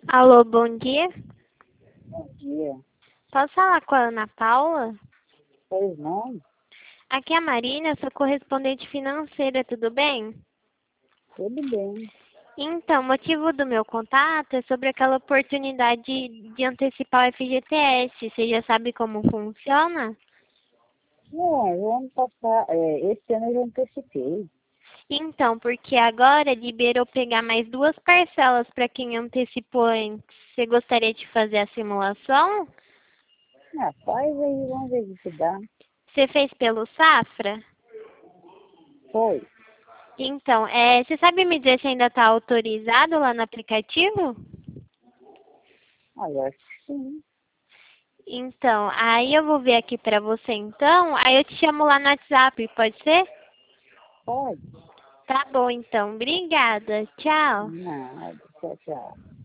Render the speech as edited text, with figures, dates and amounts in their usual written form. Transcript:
Alô, bom dia. Bom dia. Posso falar com a Ana Paula? Pois não? Aqui é a Marina, sou correspondente financeira, tudo bem? Tudo bem. Então, o motivo do meu contato é sobre aquela oportunidade de antecipar o FGTS. Você já sabe como funciona? Não, o ano passado, esse ano eu já antecipei. Então, porque agora liberou pegar mais duas parcelas para quem antecipou antes. Você gostaria de fazer a simulação? Ah, faz aí, vamos ver o que dá. Você fez pelo Safra? Foi. Então, você sabe me dizer se ainda está autorizado lá no aplicativo? Ah, eu acho que sim. Então, aí eu vou ver aqui pra você então, aí eu te chamo lá no WhatsApp, pode ser? Pode. Tá bom então, obrigada, tchau. Nada. Tchau, tchau.